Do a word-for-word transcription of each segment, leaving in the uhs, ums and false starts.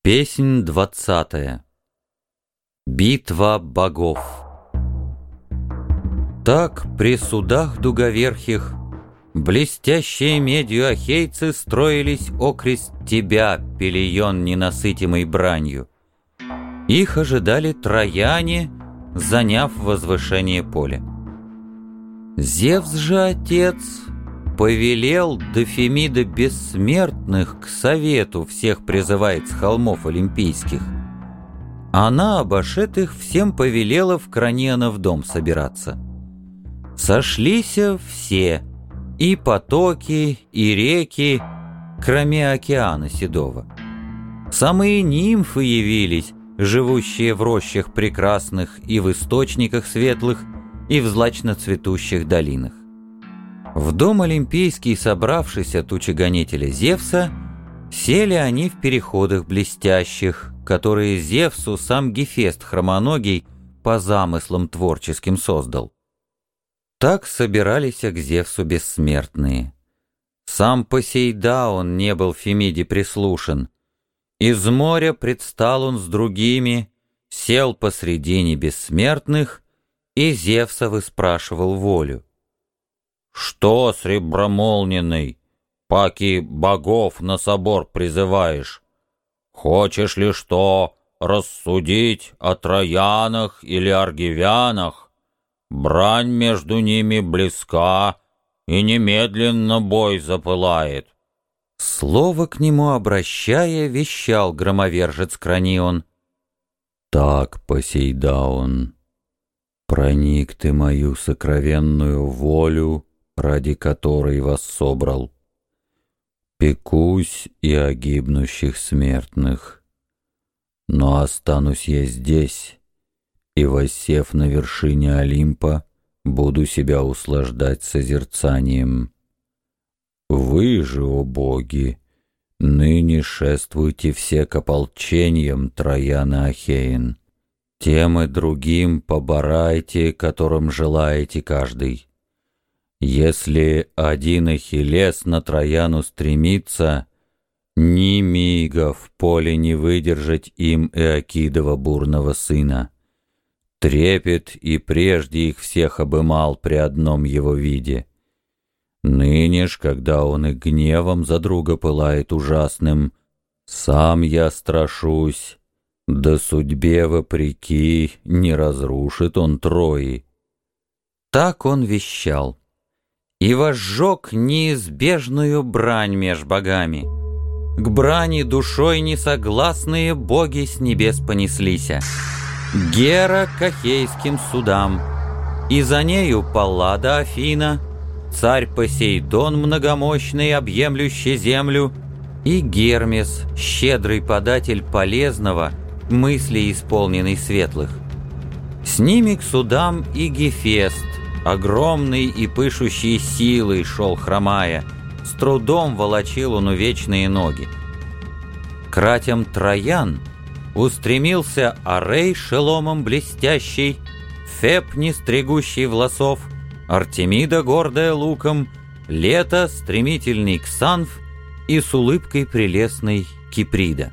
Песнь двадцатая. Битва богов. Так при судах дуговерхих блестящие медью ахейцы строились окрест тебя, Пелион ненасытимой бранью. Их ожидали трояне, заняв возвышение поля. Зевс же, отец, повелел до Фемида бессмертных к совету всех призывает с холмов олимпийских. Она, обошед их, всем повелела в Краненов дом собираться. Сошлися все, и потоки, и реки, кроме океана седого. Самые нимфы явились, живущие в рощах прекрасных и в источниках светлых, и в злачно-цветущих долинах. В дом олимпийский, собравшись от тучегонителя Зевса, сели они в переходах блестящих, которые Зевсу сам Гефест хромоногий по замыслам творческим создал. Так собирались к Зевсу бессмертные. Сам Посейдаон не был Фемиде прислушан. Из моря предстал он с другими, сел посредине бессмертных, и Зевса выспрашивал волю. «Что, сребромолненный, паки богов на собор призываешь? Хочешь ли что рассудить о троянах или аргивянах? Брань между ними близка, и немедленно бой запылает». Слово к нему обращая, вещал громовержец Кранион. «Так, Посейдаон, проник ты мою сокровенную волю, ради которой вас собрал. Пекусь и о гибнущих смертных, но останусь я здесь, и, воссев на вершине Олимпа, буду себя услаждать созерцанием. Вы же, о боги, ныне шествуйте все к ополчениям Троян и Ахеин. Тем и другим поборайте, которым желаете каждый. Если один Ахиллес на Трояну стремится, ни мига в поле не выдержать им Иокидова бурного сына. Трепет и прежде их всех обымал при одном его виде. Ныне ж, когда он и гневом за друга пылает ужасным, сам я страшусь, да судьбе вопреки не разрушит он Трои. Так он вещал и возжег неизбежную брань меж богами. К брани душой несогласные боги с небес понеслися. Гера к ахейским судам, и за нею Паллада Афина, царь Посейдон многомощный, объемлющий землю, и Гермес, щедрый податель полезного, мыслей исполненный светлых. С ними к судам и Гефест, огромный и пышущий силой, шел хромая, с трудом волочил он увечные ноги. К ратям Троян устремился Арей шеломом блестящий, Феб, не стригущий волосов, Артемида, гордая луком, Лето, стремительный Ксанф и с улыбкой прелестной Киприда.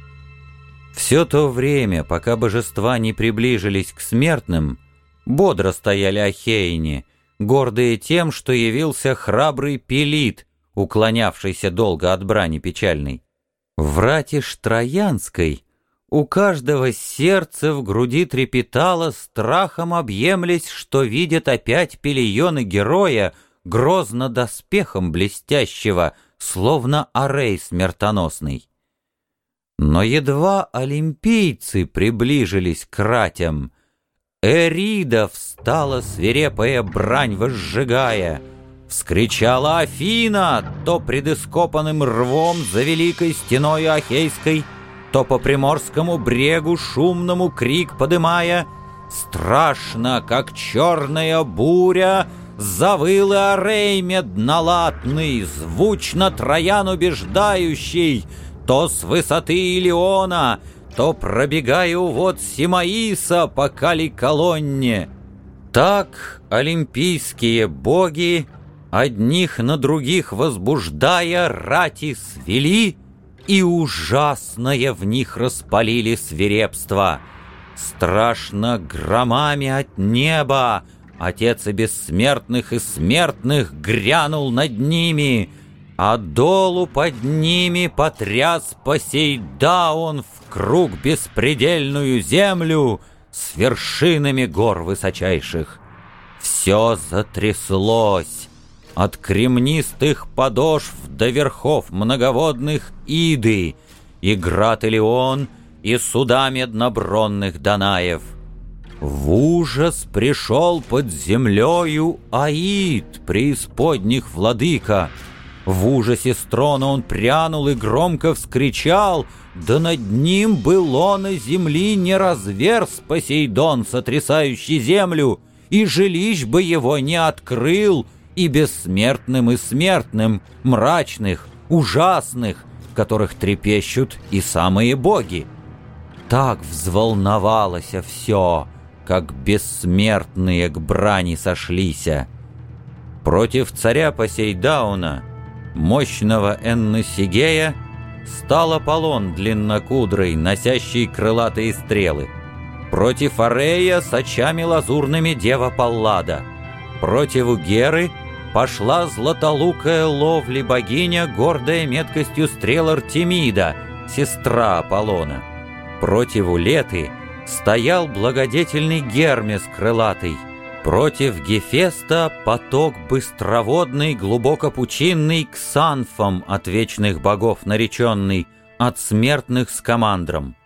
Все то время, пока божества не приближились к смертным, бодро стояли ахеяне, гордые тем, что явился храбрый Пелит, уклонявшийся долго от брани печальной. В рати ж Троянской у каждого сердце в груди трепетало, страхом объемлясь, что видят опять Пелионы героя, грозно доспехом блестящего, словно Арей смертоносный. Но едва олимпийцы приближились к ратям, Эрида встала свирепая брань возжигая, вскричала Афина, то пред ископанным рвом за великой стеною Ахейской, то по приморскому брегу шумному крик подымая. Страшно, как черная буря, завыл и Арей меднолатный, звучно Троян убеждающий, то с высоты Илиона, то пробегая увод Симаиса по кали-колонне. Так олимпийские боги, одних на других возбуждая, рати свели, и ужасное в них распалили свирепство. Страшно громами от неба Отец и бессмертных и смертных грянул над ними, а долу под ними потряс Посейдаон в круг беспредельную землю с вершинами гор высочайших. Все затряслось, от кремнистых подошв до верхов многоводных Иды, и град Илион, и суда меднобронных Данаев. В ужас пришел под землею Аид, преисподних владыка. В ужасе с трона он прянул и громко вскричал, да над ним было на земли не разверз Посейдон, сотрясающий землю, и жилищ бы его не открыл, и бессмертным и смертным, мрачных, ужасных, которых трепещут и самые боги. Так взволновалось все, как бессмертные к брани сошлися. Против царя Посейдауна, мощного Энносигея, стал Аполлон длиннокудрый, носящий крылатые стрелы. Против Арея с очами лазурными дева Паллада. Против Геры пошла златолукая ловли богиня, гордая меткостью стрел Артемида, сестра Аполлона. Против Улеты стоял благодетельный Гермес крылатый. Против Гефеста поток быстроводный, глубоко пучинный, Ксанфом от вечных богов нареченный, от смертных с командром.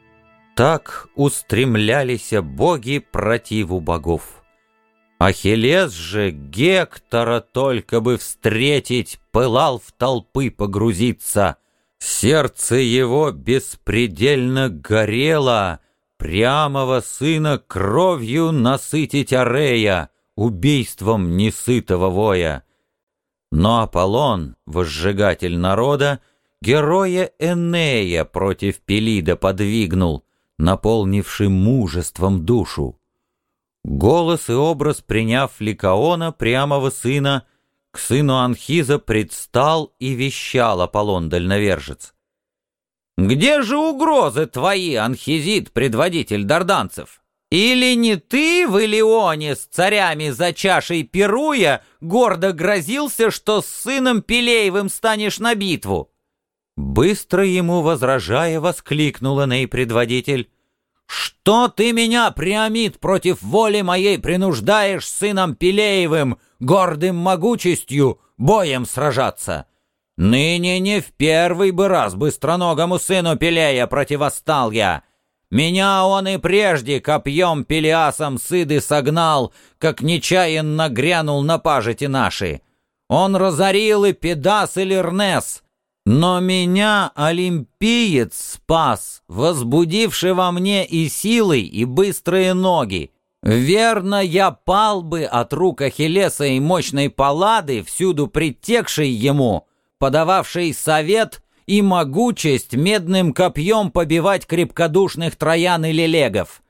Так устремлялись боги противу богов. Ахиллес же Гектора только бы встретить, пылал в толпы погрузиться. Сердце его беспредельно горело, прямого сына кровью насытить Арея, убийством несытого воя. Но Аполлон, возжигатель народа, героя Энея против Пелида подвигнул, наполнивший мужеством душу. Голос и образ приняв Ликаона, прямого сына, к сыну Анхиза предстал и вещал Аполлон дальновержец. «Где же угрозы твои, Анхизит, предводитель дарданцев? Или не ты в Илионе с царями за чашей пируя гордо грозился, что с сыном Пелеевым станешь на битву?» Быстро ему возражая, воскликнул Эней предводитель: «Что ты меня, Приамид, против воли моей принуждаешь сыном Пелеевым, гордым могучестью, боем сражаться? Ныне не в первый бы раз быстроногому сыну Пелея противостал я. Меня он и прежде копьем Пелиасом с Иды согнал, как нечаянно грянул на пажити наши. Он разорил и Педас, и Лернес. Но меня олимпиец спас, возбудивший во мне и силой, и быстрые ноги. Верно, я пал бы от рук Ахиллеса и мощной Паллады, всюду притекшей ему, подававшей совет и могучесть медным копьем побивать крепкодушных Троян и Лелегов.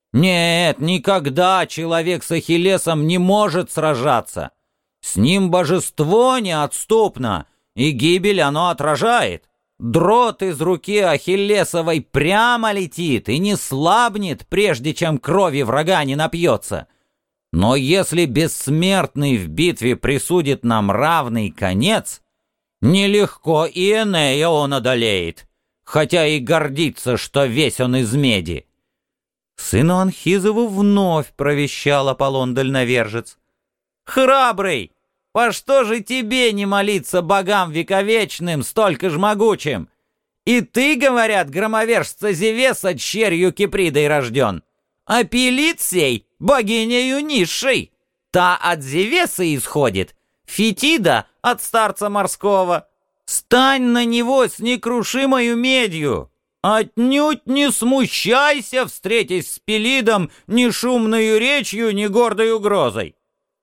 Нет, никогда человек с Ахиллесом не может сражаться. С ним божество неотступно, и гибель оно отражает. Дрот из руки Ахиллесовой прямо летит и не слабнет, прежде чем крови врага не напьется. Но если бессмертный в битве присудит нам равный конец, нелегко и Энея он одолеет, хотя и гордится, что весь он из меди». Сыну Анхизову вновь провещал Аполлон дальновержец: «Храбрый! По что же тебе не молиться богам вековечным, столько ж могучим? И ты, говорят, громовержца Зевеса черью Кипридой рожден, а Пелит сей богинею низшей. Та от Зевеса исходит, Фетида от старца морского. Стань на него с некрушимою медью. Отнюдь не смущайся, встретясь с Пелидом ни шумною речью, ни гордой угрозой».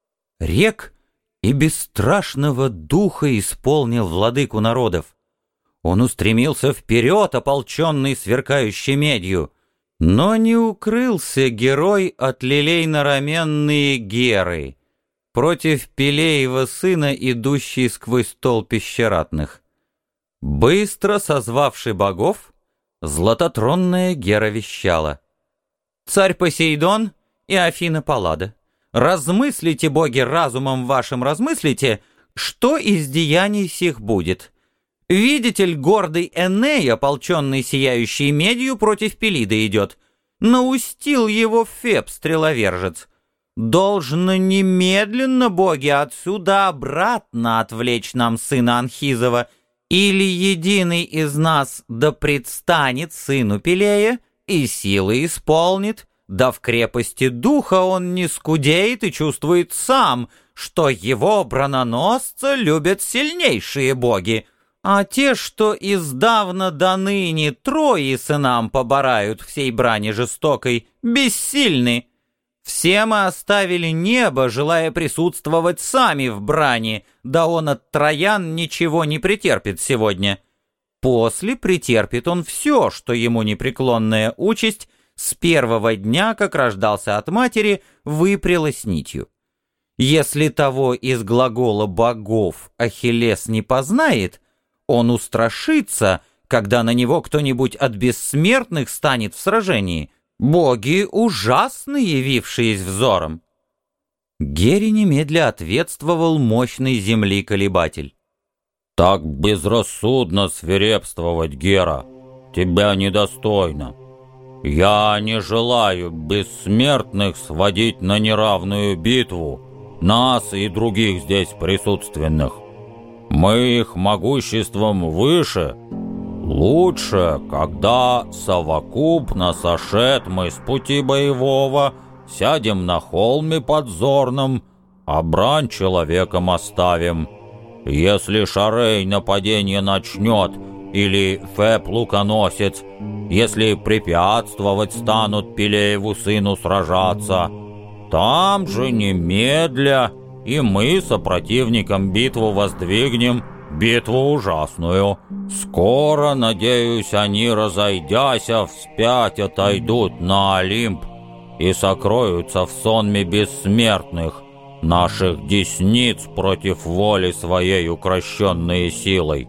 Рек и бесстрашного духа исполнил владыку народов. Он устремился вперед, ополченный сверкающей медью, но не укрылся герой от лилейно-раменные Геры, против Пелеева сына, идущий сквозь толпища ратных. Быстро созвавши богов, златотронная Гера вещала: «Царь Посейдон и Афина Паллада, размыслите, боги, разумом вашим размыслите, что из деяний сих будет. Видите ли, гордый Эней, ополченный сияющей медью, против Пелида идет. Наустил его Феб, стреловержец. Должно немедленно, боги, отсюда обратно отвлечь нам сына Анхизова, или единый из нас да предстанет сыну Пелея и силы исполнит, да в крепости духа он не скудеет и чувствует сам, что его брононосца любят сильнейшие боги, а те, что издавна до ныне Трои сынам поборают всей брани жестокой, бессильны. Все мы оставили небо, желая присутствовать сами в брани, да он от троян ничего не претерпит сегодня. После претерпит он все, что ему непреклонная участь с первого дня, как рождался от матери, выпрялась нитью. Если того из глагола богов Ахиллес не познает, он устрашится, когда на него кто-нибудь от бессмертных станет в сражении. Боги ужасно явившиеся взором. Гере немедля ответствовал мощный земли-колебатель. Так безрассудно свирепствовать, Гера, тебя недостойно. Я не желаю бессмертных сводить на неравную битву, нас и других здесь присутственных. Мы их могуществом выше. Лучше, когда совокупно сошед мы с пути боевого, сядем на холме подзорном, а брань человеком оставим. Если Шарей нападение начнет, или Феб луконосец, если препятствовать станут Пелееву сыну сражаться, там же немедля и мы сопротивникам битву воздвигнем, битву ужасную. Скоро, надеюсь, они, разойдяся, вспять отойдут на Олимп и сокроются в сонме бессмертных, наших десниц против воли своей укращенные силой».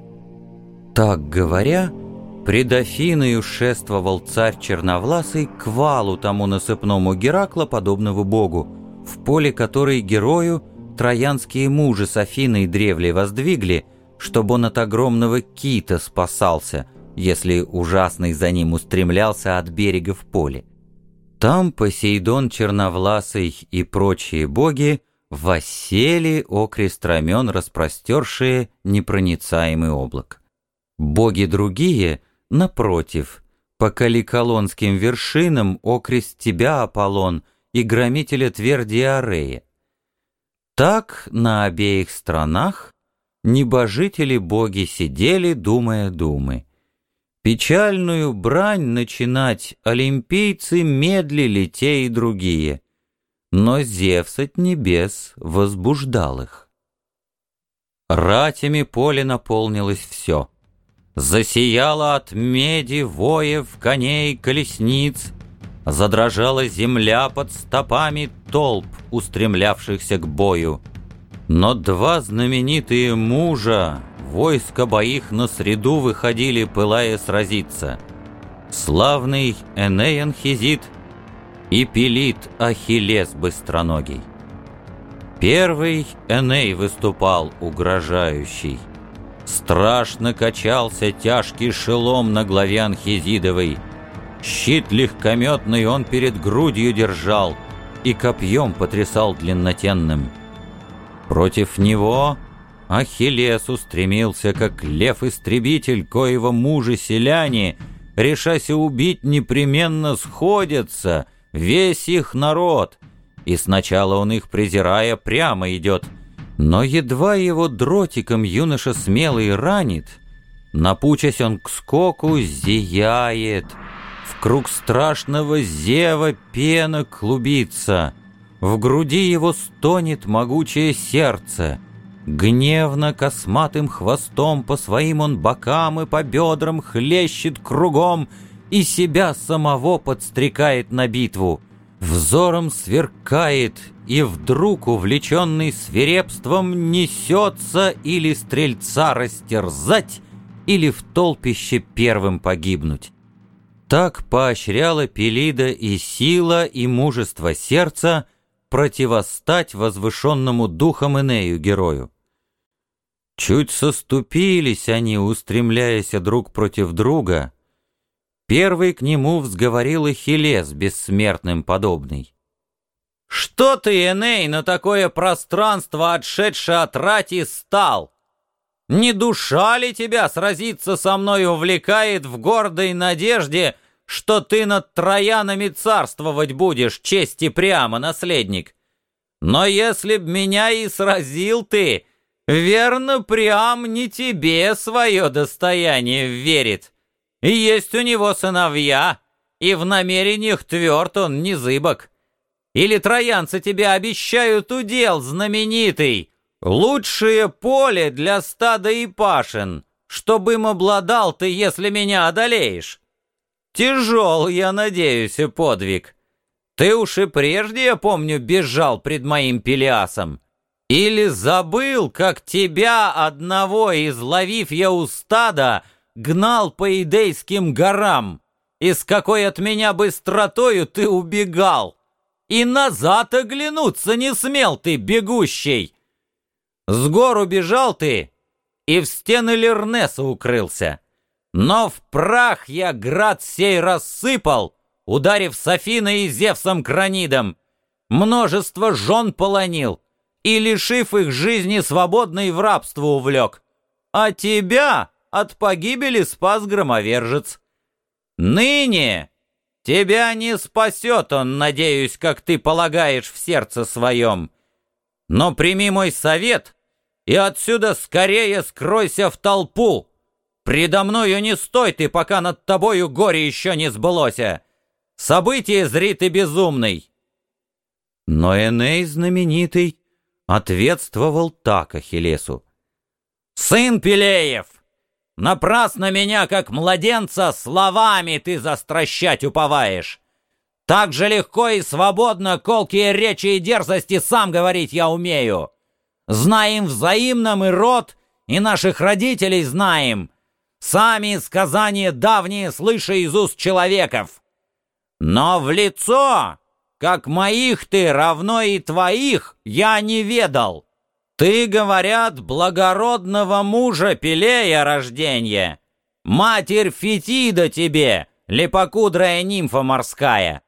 Так говоря, пред Афиною шествовал царь черновласый к валу тому насыпному Геракла, подобного богу, в поле которой герою троянские мужи с Афиной древле воздвигли, чтобы он от огромного кита спасался, если ужасный за ним устремлялся от берега в поле. Там Посейдон черновласый и прочие боги воссели окрест рамен, распростершие непроницаемый облак. Боги другие, напротив, по каликолонским вершинам окрест тебя, Аполлон, и громителя тверди Арея. Так на обеих сторонах небожители-боги сидели, думая думы. Печальную брань начинать олимпийцы медлили те и другие, но Зевс от небес возбуждал их. Ратями поле наполнилось все. Засияло от меди, воев, коней, колесниц, задрожала земля под стопами толп, устремлявшихся к бою. Но два знаменитые мужа, войска боих на среду выходили, пылая сразиться. Славный Эней Анхизит и Пелид Ахиллес быстроногий. Первый Эней выступал угрожающий. Страшно качался тяжкий шелом на главе Анхизидовой. Щит легкометный он перед грудью держал и копьем потрясал длиннотенным. Против него Ахиллес устремился, как лев-истребитель, коего мужи-селяне, решася убить, непременно сходятся, весь их народ, и сначала он их, презирая, прямо идет, но едва его дротиком юноша смелый ранит, напучась он к скоку, зияет, в круг страшного зева пена клубится, в груди его стонет могучее сердце, гневно косматым хвостом по своим он бокам и по бедрам хлещет кругом и себя самого подстрекает на битву. Взором сверкает, и вдруг, увлеченный свирепством, несется или стрельца растерзать, или в толпище первым погибнуть. Так поощряла Пелида и сила, и мужество сердца противостать возвышенному духом Энею герою. Чуть соступились они, устремляясь друг против друга, первый к нему взговорил Ахиллес, бессмертным подобный. «Что ты, Эней, на такое пространство, отшедшее от рати, стал? Не душа ли тебя сразиться со мной увлекает в гордой надежде, что ты над троянами царствовать будешь, чести прямо, наследник? Но если б меня и сразил ты, верно, Приам не тебе свое достояние верит. И есть у него сыновья, и в намерениях тверд он не зыбок. Или троянцы тебе обещают удел знаменитый, лучшее поле для стада и пашен, чтобы им обладал ты, если меня одолеешь. Тяжел, я надеюсь, и подвиг. Ты уж и прежде, я помню, бежал пред моим Пелиасом. Или забыл, как тебя одного, изловив я у стада, гнал по Идейским горам, и с какой от меня быстротою ты убегал, и назад оглянуться не смел ты, бегущий. С гор убежал ты, и в стены Лернеса укрылся. Но в прах я град сей рассыпал, ударив с Афиной и Зевсом Кранидом, множество жен полонил и, лишив их жизни свободной, в рабство увлек. А тебя от погибели спас громовержец. Ныне тебя не спасет он, надеюсь, как ты полагаешь в сердце своем. Но прими мой совет и отсюда скорее скройся в толпу. Предо мною не стой ты, пока над тобою горе еще не сбылося. Событие зри ты безумный». Но Эней знаменитый ответствовал так Ахиллесу: «Сын Пелеев, напрасно меня, как младенца, словами ты застращать уповаешь. Так же легко и свободно колкие речи и дерзости сам говорить я умею. Знаем взаимно мы род, и наших родителей знаем. Сами сказания давние слыша из уст человеков. Но в лицо, как моих ты, равно и твоих, я не ведал. Ты, говорят, благородного мужа Пелея рожденье. Матерь Фетида тебе, лепокудрая нимфа морская.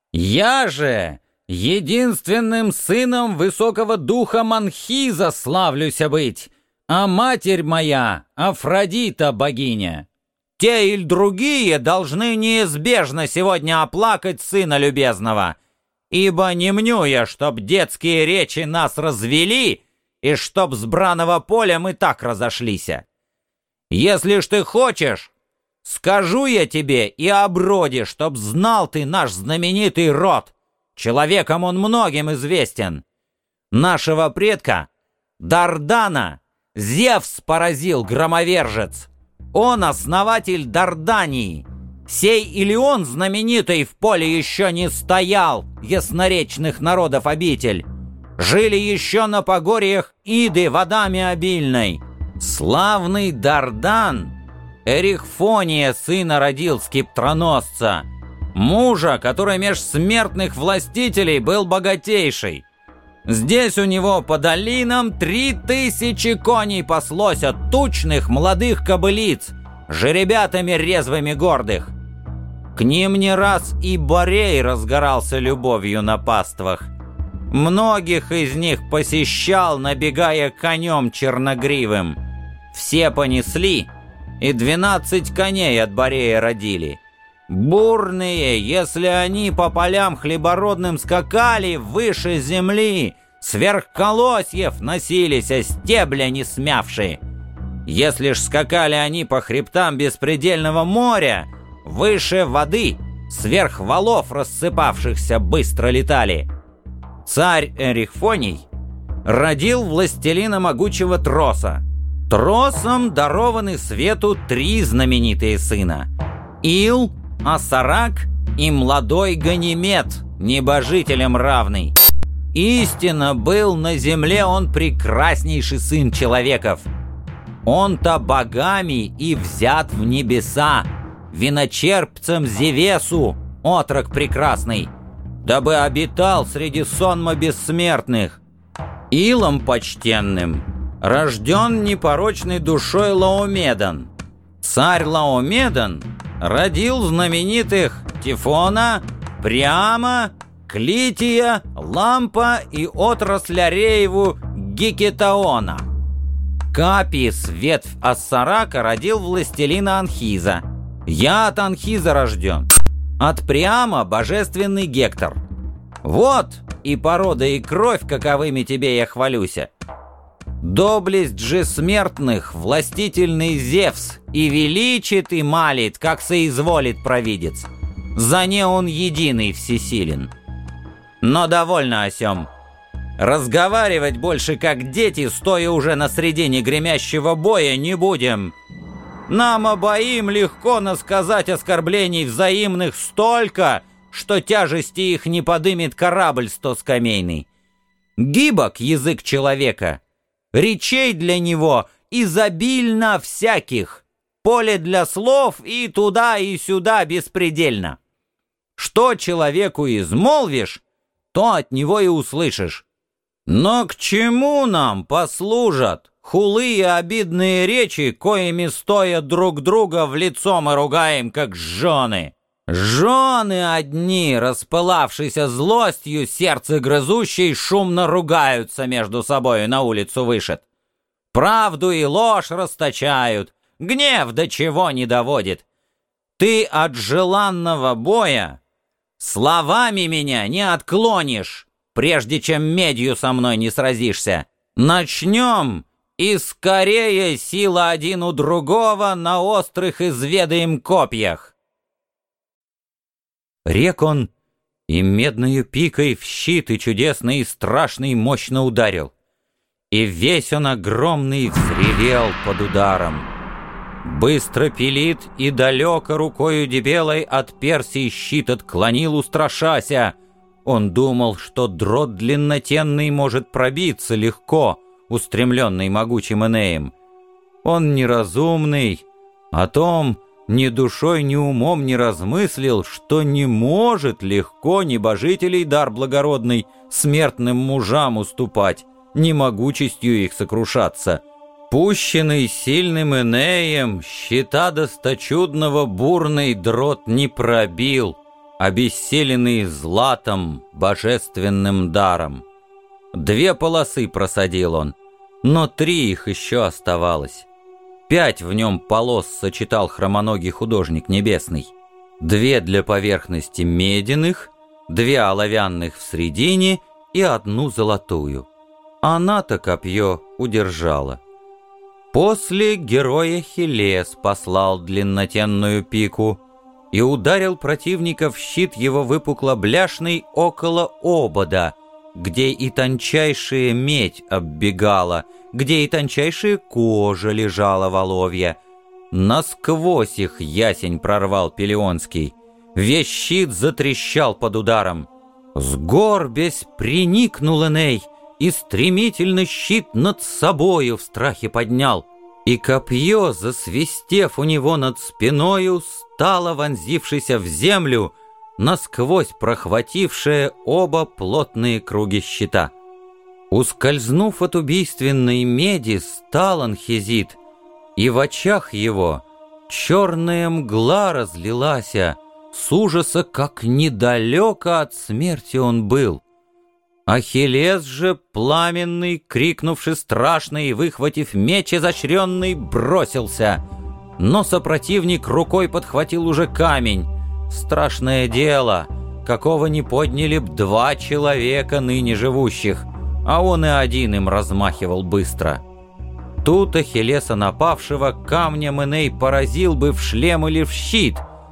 Я же единственным сыном высокого духа Манхиза славлюся быть, а матерь моя Афродита богиня. Те или другие должны неизбежно сегодня оплакать сына любезного, ибо не мню я, чтоб детские речи нас развели, и чтоб с браного поля мы так разошлись. Если ж ты хочешь, скажу я тебе и о броде, чтоб знал ты наш знаменитый род. Человеком он многим известен. Нашего предка Дардана Зевс поразил громовержец. Он основатель Дардании. Сей Илион знаменитый в поле еще не стоял, ясноречных народов обитель. Жили еще на погорьях Иды водами обильной. Славный Дардан Эрихфония сына родил скиптроносца, мужа, который меж смертных властителей был богатейший. Здесь у него по долинам три тысячи коней паслось от тучных молодых кобылиц, жеребятами резвыми гордых. К ним не раз и Борей разгорался любовью на паствах. Многих из них посещал, набегая конем черногривым. Все понесли, и двенадцать коней от Борея родили. Бурные, если они по полям хлебородным скакали выше земли, сверх колосьев носились, а стебля не смявши. Если ж скакали они по хребтам беспредельного моря, выше воды, сверх валов рассыпавшихся быстро летали. Царь Эрихфоний родил властелина могучего Троса. Тросом дарованы свету три знаменитые сына: Ил, Асарак и молодой Ганимед, небожителем равный. Истинно был на земле он прекраснейший сын человеков. Он-то богами и взят в небеса, виночерпцем Зевесу, отрок прекрасный, дабы обитал среди сонма бессмертных. Илом почтенным рожден непорочной душой Лаомедан. Царь Лаомедан родил знаменитых Тифона, Приама, Клития, Лампа и отраслярееву Гикетаона. Капис, ветвь Ассарака, родил властелина Анхиза. Я от Анхиза рожден. От Приама божественный Гектор. Вот и порода, и кровь, каковыми тебе я хвалюся. Доблесть же смертных властительный Зевс и величит, и малит, как соизволит провидец. За не он единый всесилен. Но довольно о сём. Разговаривать больше как дети, стоя уже на средине гремящего боя, не будем. Нам обоим легко насказать оскорблений взаимных столько, что тяжести их не подымет корабль стоскамейный. Гибок язык человека, речей для него изобильно всяких, поле для слов и туда и сюда беспредельно. Что человеку измолвишь, то от него и услышишь. Но к чему нам послужат хулые обидные речи, коими стоя друг друга в лицо мы ругаем, как жены? Жены одни, распылавшиеся злостью, сердце грызущей, шумно ругаются между собою, на улицу вышед. Правду и ложь расточают, гнев до чего не доводит. Ты от желанного боя словами меня не отклонишь, прежде чем медью со мной не сразишься. Начнем, и скорее сила один у другого на острых изведаем копьях. Рек он, и медною пикой в щит и чудесный и страшный мощно ударил. И весь он огромный взревел под ударом. Быстро пилит и далеко рукою дебелой от Персии щит отклонил, устрашася. Он думал, что дрот длиннотенный может пробиться легко, устремленный могучим Энеем. Он неразумный, о том ни душой, ни умом не размыслил, что не может легко небожителей дар благородный смертным мужам уступать, ни могучестью их сокрушаться. Пущенный сильным Энеем, щита досточудного бурный дрот не пробил, обессиленный златом, божественным даром. Две полосы просадил он, но три их еще оставалось. Пять в нем полос сочетал хромоногий художник небесный. Две для поверхности медяных, две оловянных в средине и одну золотую. Она-то копье удержала. После герой Ахиллес послал длиннотенную пику и ударил противника в щит его выпукло-бляшный около обода, где и тончайшая медь оббегала, где и тончайшая кожа лежала воловья. Насквозь их ясень прорвал Пелеонский, весь щит затрещал под ударом. Сгорбясь приникнул Эней, и стремительно щит над собою в страхе поднял, и копье, засвистев у него над спиною, стало, вонзившееся в землю, насквозь прохватившее оба плотные круги щита. Ускользнув от убийственной меди, стал Анхизит, и в очах его черная мгла разлилася, с ужаса, как недалеко от смерти он был. Ахиллес же, пламенный, крикнувши страшно и выхватив меч изощренный, бросился. Но сопротивник рукой подхватил уже камень. Страшное дело, какого не подняли б два человека ныне живущих, а он и один им размахивал быстро. Тут Ахиллеса напавшего камнем Эней поразил бы в шлем или в щит,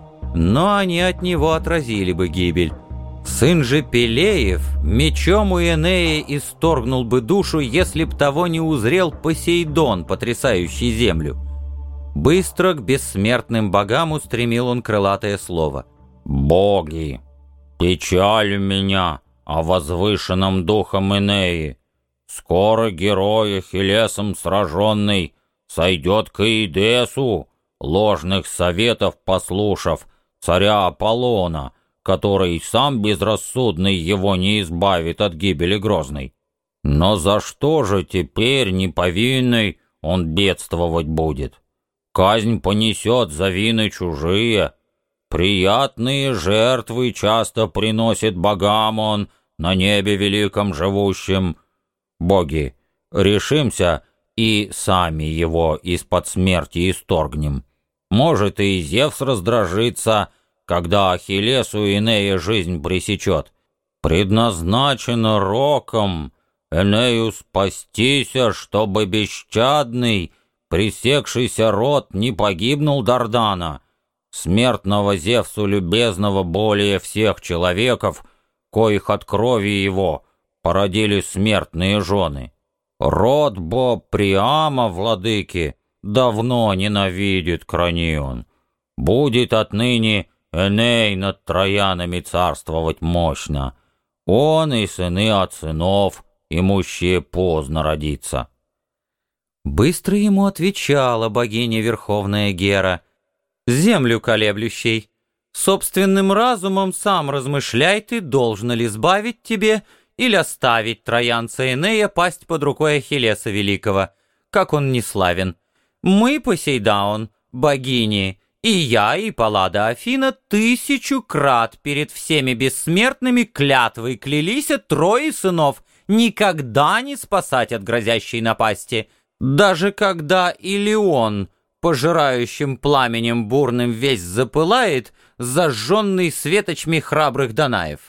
но они от него отразили бы гибель. Сын же Пелеев мечом у Энея исторгнул бы душу, если б того не узрел Посейдон, потрясающий землю. Быстро к бессмертным богам устремил он крылатое слово. «Боги, печаль меня о возвышенном духом Энеи. Скоро герой Ахиллесом сраженный сойдет к Иидесу, ложных советов послушав, царя Аполлона, который сам безрассудный его не избавит от гибели грозной. Но за что же теперь неповинный он бедствовать будет? Казнь понесет за вины чужие. Приятные жертвы часто приносит богам он, на небе великом живущим. Боги, решимся и сами его из-под смерти исторгнем. Может, и Зевс раздражится, когда Ахиллесу Энея жизнь пресечет. Предназначено роком Энею спастися, чтобы бесчадный, пресекшийся род не погибнул Дардана, смертного Зевсу любезного более всех человеков, коих от крови его породили смертные жены. Род бо Приама, владыки, давно ненавидит Кранион. Будет отныне Эней над троянами царствовать мощно. Он и сыны от сынов, имущие поздно родиться. Быстро ему отвечала богиня Верховная Гера: «Землю колеблющей, собственным разумом сам размышляй ты, должно ли сбавить тебе или оставить троянца Энея пасть под рукой Ахиллеса Великого, как он не славен. Мы, Посейдаон, богини, и я, и Паллада Афина, тысячу крат перед всеми бессмертными клятвой клялись трое сынов никогда не спасать от грозящей напасти, даже когда Илион, пожирающим пламенем бурным весь запылает, зажженный светочами храбрых Данаев».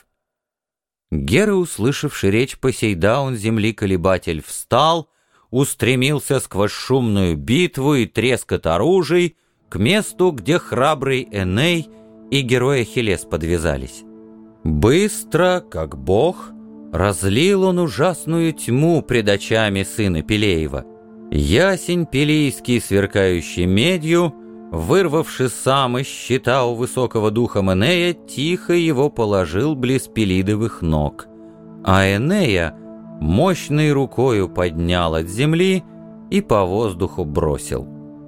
Гера, услышавший речь Посейдаун, земли колебатель, встал, устремился сквозь шумную битву и трескот оружий к месту, где храбрый Эней и герой Ахиллес подвязались. Быстро, как бог, разлил он ужасную тьму пред очами сына Пелеева. Ясень пелейский, сверкающий медью, вырвавши сам из щита у высокого духа Энея, тихо его положил близ Пелидовых ног, а Энея мощной рукою поднял от земли и по воздуху бросил.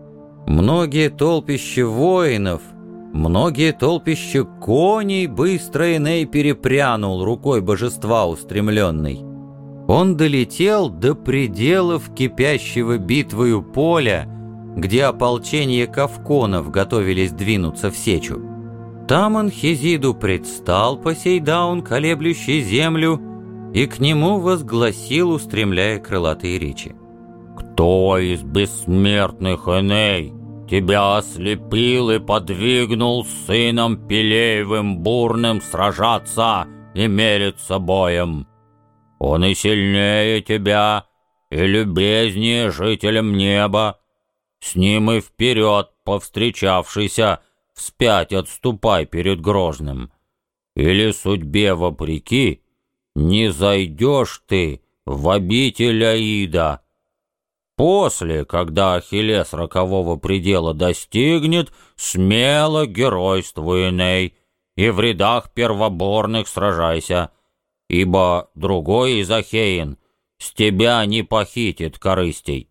Многие толпища воинов, многие толпища коней быстро Эней перепрянул рукой божества устремленной. Он долетел до пределов кипящего битвою поля, где ополчение кавконов готовились двинуться в сечу. Там Анхизиду предстал Посейдаун, колеблющий землю, и к нему возгласил, устремляя крылатые речи: «Кто из бессмертных, Эней, тебя ослепил и подвигнул с сыном Пелеевым бурным сражаться и мериться боем? Он и сильнее тебя, и любезнее жителям неба. С ним и вперед, повстречавшийся, вспять отступай перед Грозным. Или судьбе вопреки, не зайдешь ты в обитель Аида. После, когда Ахиллес рокового предела достигнет, смело геройствуй, Эней, и в рядах первоборных сражайся, ибо другой из ахеин с тебя не похитит корыстей».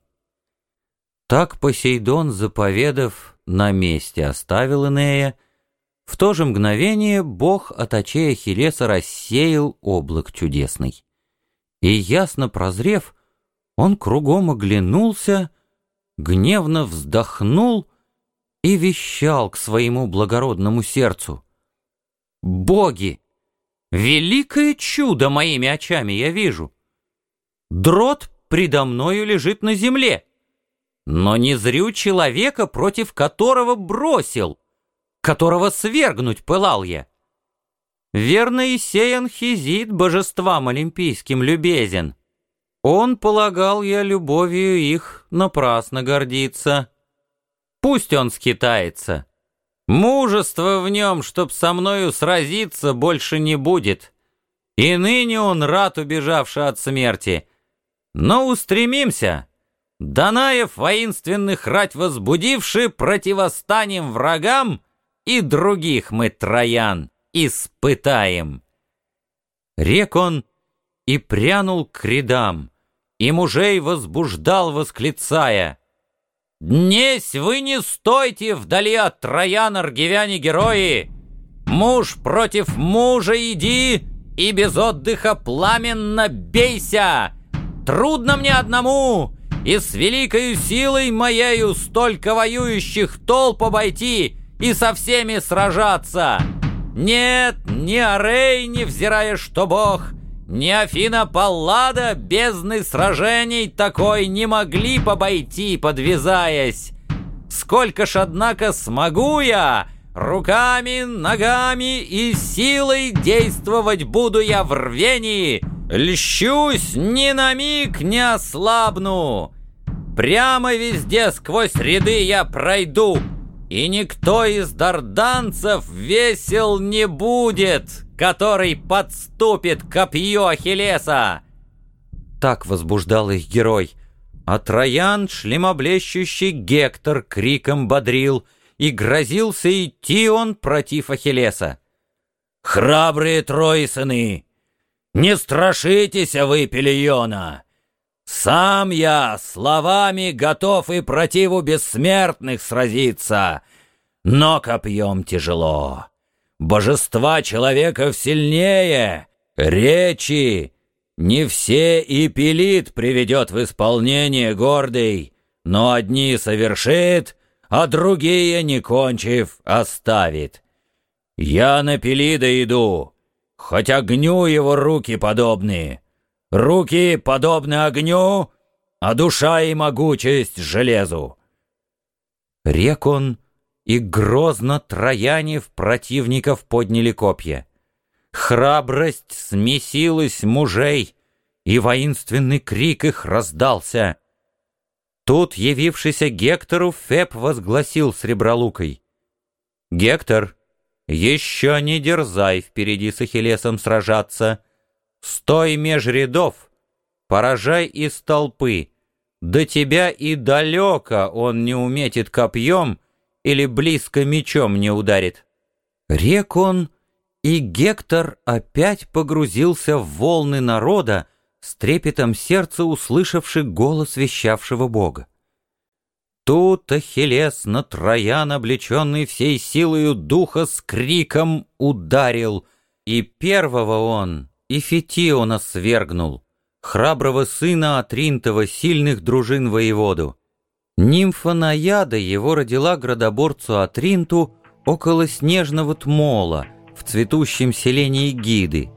Так Посейдон, заповедав, на месте оставил Энея. В то же мгновение бог от очей Ахиллеса рассеял облак чудесный. И, ясно прозрев, он кругом оглянулся, гневно вздохнул и вещал к своему благородному сердцу: «Боги! Великое чудо моими очами я вижу! Дрот предо мною лежит на земле, но не зрю человека, против которого бросил, которого свергнуть пылал я. Верно, и сей Анхизид божествам олимпийским любезен. Он, полагал я, любовью их напрасно гордится. Пусть он скитается. Мужества в нем, чтоб со мною сразиться, больше не будет. И ныне он рад, убежавший от смерти. Но устремимся, Данаев воинственных рать возбудивши, противостанем врагам, и других мы, троян, испытаем». Рек он и прянул к рядам, и мужей возбуждал, восклицая: Днесь вы не стойте вдали от Троян, аргивяне-герои! Муж против мужа иди, и без отдыха пламенно бейся! Трудно мне одному, и с великою силой моею столько воюющих толп обойти и со всеми сражаться. Нет, ни Арей, невзирая что бог, ни Афина Паллада бездны сражений такой не могли побойти, подвязаясь. Сколько ж, однако, смогу я, руками, ногами и силой действовать буду я в рвении, льщусь, ни на миг не ослабну. Прямо везде сквозь ряды я пройду, и никто из дарданцев весел не будет, который подступит к копью Ахиллеса. Так возбуждал их герой, а Троян шлемоблещущий Гектор криком бодрил, и грозился идти он против Ахиллеса. «Храбрые трои сыны, не страшитесь вы Пелиона! Сам я словами готов и противу бессмертных сразиться, но копьем тяжело. Божества человеков сильнее, речи не все и Пелит приведет в исполнение гордый, но одни совершит, а другие, не кончив, оставит. Я на Пелида иду, хоть огню его руки подобны. Руки подобны огню, а душа и могучесть железу. Рек он, и грозно трояне в противников подняли копья. Храбрость смесилась мужей, и воинственный крик их раздался. Тут явившийся Гектору Феб возгласил сребролукой: «Гектор, еще не дерзай впереди с Ахиллесом сражаться. Стой меж рядов, поражай из толпы. До тебя и далеко он не уметит копьем или близко мечом не ударит». Рек он, и Гектор опять погрузился в волны народа, с трепетом сердца услышавши голос вещавшего бога. Тут Ахиллес на Троян, облеченный всей силою духа, с криком ударил, и первого он, Ифетиона, свергнул, храброго сына Атринтова, сильных дружин воеводу. Нимфа Наяда его родила градоборцу Атринту около снежного Тмола, в цветущем селении Гиды.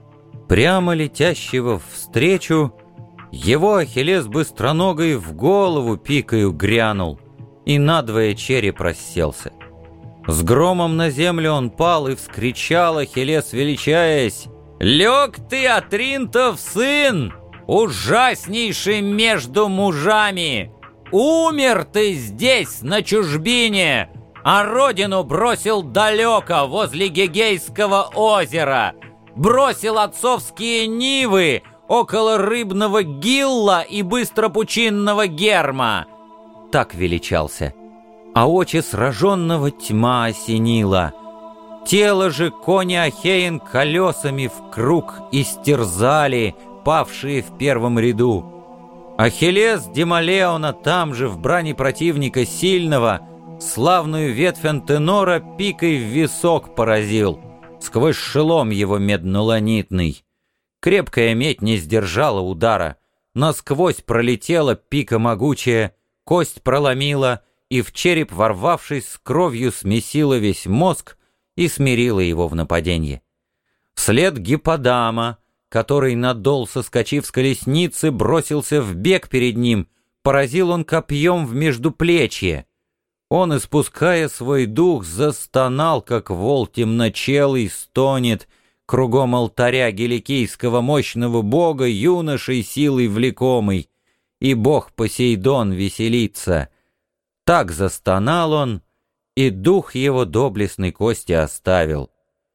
Прямо летящего встречу, его Ахиллес быстроногой в голову пикою грянул, и надвое череп расселся. С громом на землю он пал, и вскричал Ахиллес, величаясь: «Лег ты, Атринтов сын, ужаснейший между мужами! Умер ты здесь, на чужбине, а родину бросил далеко, возле Гегейского озера, бросил отцовские нивы около рыбного Гилла и быстропучинного Герма». Так величался, а очи сраженного тьма осенила. Тело же кони Ахеин колесами в круг истерзали, павшие в первом ряду. Ахиллес Демолеона там же, в брани противника сильного, славную ветвь Антенора пикой в висок поразил, сквозь шелом его медноланитный. Крепкая медь не сдержала удара, насквозь пролетела пика могучая, кость проломила, и в череп, ворвавшись, с кровью смесила весь мозг и смирила его в нападении. Вслед Гипподама, который надол, соскочив с колесницы, бросился в бег перед ним, поразил он копьем в междуплечье. Он, испуская свой дух, застонал, как вол темночелый стонет, кругом алтаря геликийского мощного бога, юношей силой влекомый, и бог Посейдон веселится. Так застонал он, и дух его доблестной кости оставил.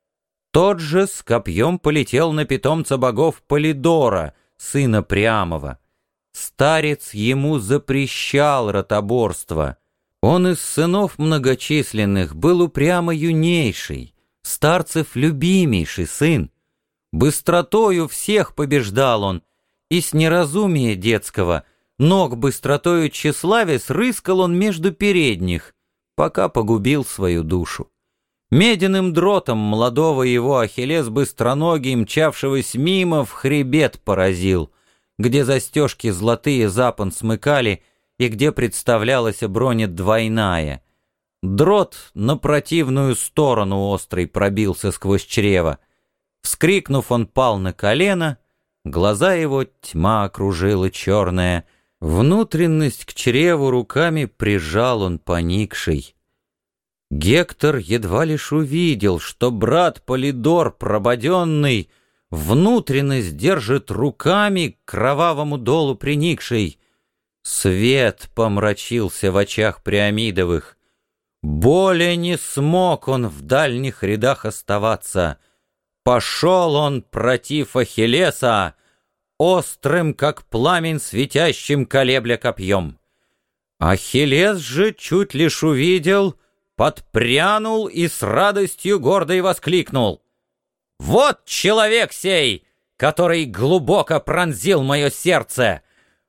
Тот же с копьем полетел на питомца богов Полидора, сына Приамова. Старец ему запрещал ротоборство. Он из сынов многочисленных был упрямо юнейший, старцев любимейший сын. Быстротою всех побеждал он, и с неразумия детского Ног быстротою тщеславец рыскал он между передних, пока погубил свою душу. Медяным дротом молодого его Ахиллес быстроногий, мчавшегося мимо, в хребет поразил, где застежки золотые запон смыкали и где представлялась броня двойная. Дрот на противную сторону острый пробился сквозь чрево. Вскрикнув, он пал на колено, глаза его тьма окружила черная, внутренность к чреву руками прижал он поникший. Гектор едва лишь увидел, что брат Полидор прободенный внутренность держит руками к кровавому долу приникший. Свет помрачился в очах Приамидовых. Более не смог он в дальних рядах оставаться. Пошел он против Ахиллеса, острым, как пламень, светящим колебля копьем. Ахиллес же чуть лишь увидел, подпрянул и с радостью гордой воскликнул: «Вот человек сей, который глубоко пронзил мое сердце!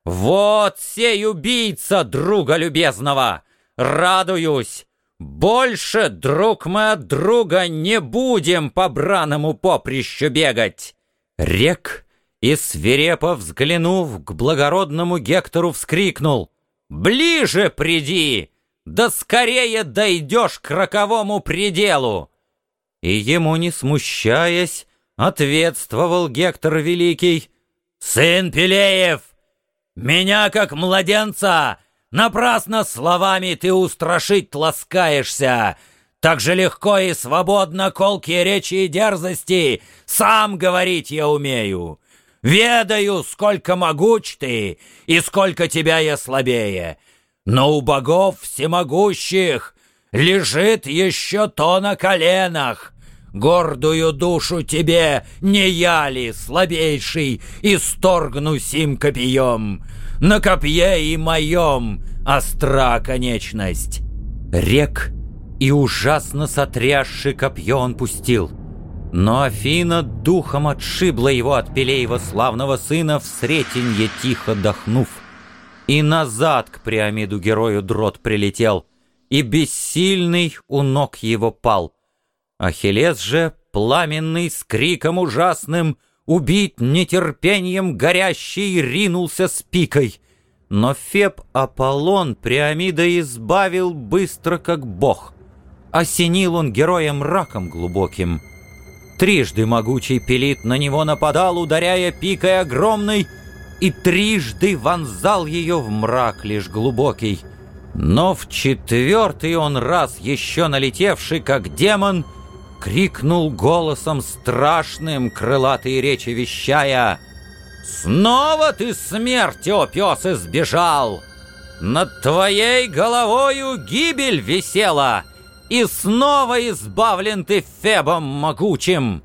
Вот сей убийца друга любезного! Радуюсь! Больше, друг мой, от друга не будем по браному поприщу бегать!» Рек и, свирепо взглянув, к благородному Гектору вскрикнул: «Ближе приди! Да скорее дойдешь к роковому пределу!» И ему, не смущаясь, ответствовал Гектор Великий: «Сын Пелеев, меня, как младенца, напрасно словами ты устрашить ласкаешься. Так же легко и свободно колкие речи и дерзости сам говорить я умею. Ведаю, сколько могуч ты и сколько тебя я слабее. Но у богов всемогущих лежит еще то на коленах. Гордую душу тебе не я ли, слабейший, исторгну сим копьем? На копье и моем остра конечность». Рек и ужасно сотрясший копье он пустил. Но Афина духом отшибла его от Пелеева славного сына, в Сретенье тихо дохнув. И назад к Приамиду герою дрот прилетел, и бессильный у ног его пал. Ахиллес же, пламенный, с криком ужасным, убить нетерпением горящий, ринулся с пикой. Но Феб Аполлон Приамида избавил быстро, как бог. Осенил он героя мраком глубоким. Трижды могучий Пелит на него нападал, ударяя пикой огромной, и трижды вонзал ее в мрак лишь глубокий. Но в четвертый он раз, еще налетевший, как демон, крикнул голосом страшным, крылатые речи вещая: «Снова ты смерти, о пес, избежал! Над твоей головою гибель висела, и снова избавлен ты Фебом могучим!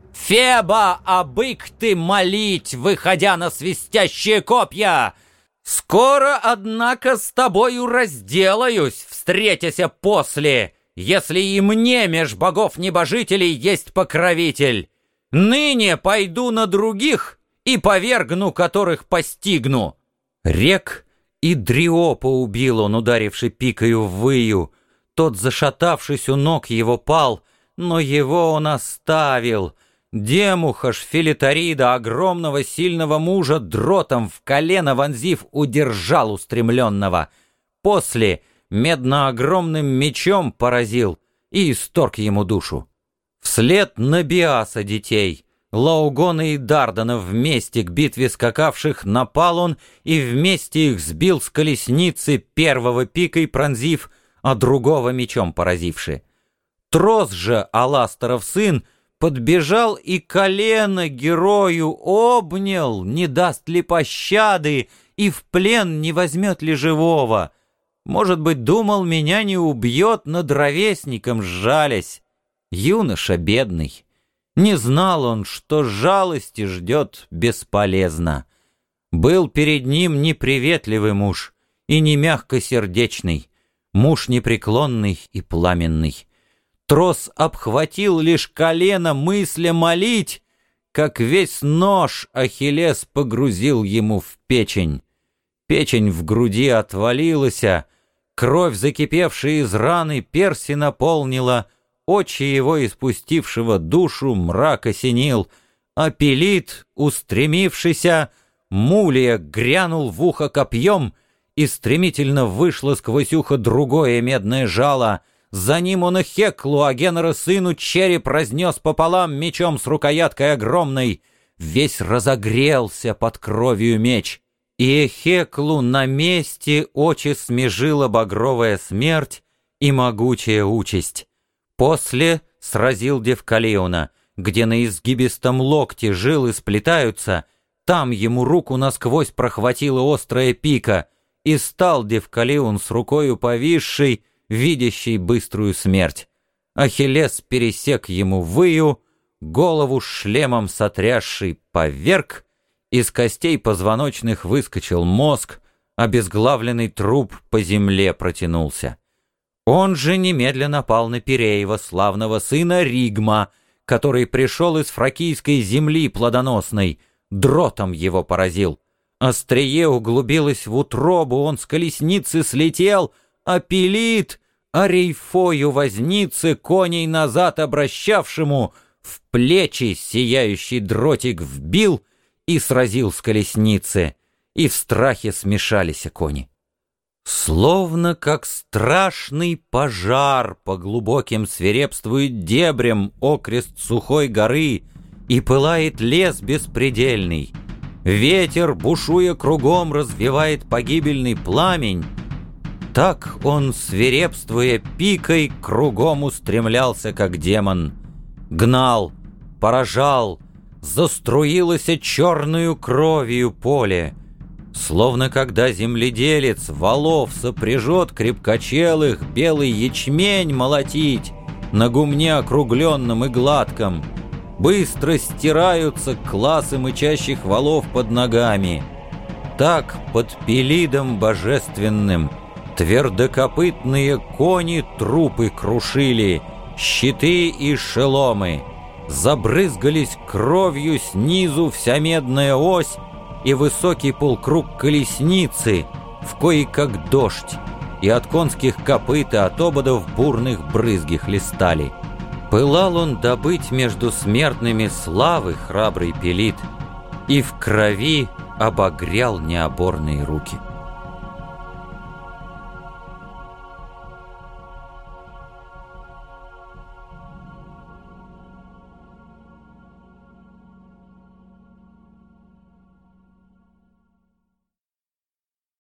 Феба, обык ты молить, выходя на свистящие копья! Скоро, однако, с тобою разделаюсь, встретяся после, если и мне меж богов-небожителей есть покровитель. Ныне пойду на других и повергну, которых постигну». Рек и Дриопа убил он, ударивший пикою в выю. Тот, зашатавшись у ног его, пал, но его он оставил. Демуха ж Филитарида, огромного сильного мужа, дротом в колено вонзив, удержал устремленного. После медно-огромным мечом поразил и исторг ему душу. Вслед на Биаса детей, Лаогона и Дардана, вместе к битве скакавших, напал он и вместе их сбил с колесницы, первого пикой пронзив, а другого мечом поразивши. Трос же, Аласторов сын, подбежал и колено герою обнял, не даст ли пощады и в плен не возьмет ли живого. Может быть, думал, меня не убьет, над ровесником сжалясь. Юноша бедный. Не знал он, что жалости ждет бесполезно. Был перед ним неприветливый муж и не мягкосердечный, муж непреклонный и пламенный. Трос обхватил лишь колено, мысля молить, как весь нож Ахиллес погрузил ему в печень. Печень в груди отвалилась, кровь, закипевшая из раны, перси наполнила, очи его, испустившего душу, мрак осенил, а Пелит, устремившийся, Мулия грянул в ухо копьем, и стремительно вышло сквозь ухо другое медное жало. За ним он и Хеклу, а Генера сыну, череп разнес пополам мечом с рукояткой огромной. Весь разогрелся под кровью меч. И Хеклу на месте очи смежила багровая смерть и могучая участь. После сразил Девкалиона, где на изгибистом локте жилы сплетаются, там ему руку насквозь прохватила острая пика, и стал Девкалион с рукою повисшей, видящей быструю смерть. Ахиллес пересек ему выю, голову шлемом сотрясший поверг, из костей позвоночных выскочил мозг, обезглавленный труп по земле протянулся. Он же немедленно напал на Пиреева, славного сына Ригма, который пришел из фракийской земли плодоносной, дротом его поразил. Острие углубилось в утробу, он с колесницы слетел, а Пелит, арейфою возницы, коней назад обращавшему, в плечи сияющий дротик вбил и сразил с колесницы, и в страхе смешались кони. Словно как страшный пожар по глубоким свирепствует дебрям окрест сухой горы, и пылает лес беспредельный. Ветер, бушуя кругом, развивает погибельный пламень. Так он, свирепствуя пикой, кругом устремлялся, как демон. Гнал, поражал, заструилось черную кровью поле. Словно когда земледелец валов сопряжет крепкочелых белый ячмень молотить на гумне округленном и гладком, быстро стираются классы мычащих валов под ногами. Так под Пелидом божественным твердокопытные кони трупы крушили, щиты и шеломы. Забрызгались кровью снизу вся медная ось и высокий полукруг колесницы, в кои как дождь, и от конских копыт и от ободов бурных брызги хлестали. Пылал он добыть между смертными славы храбрый Пелит, и в крови обогрял необорные руки.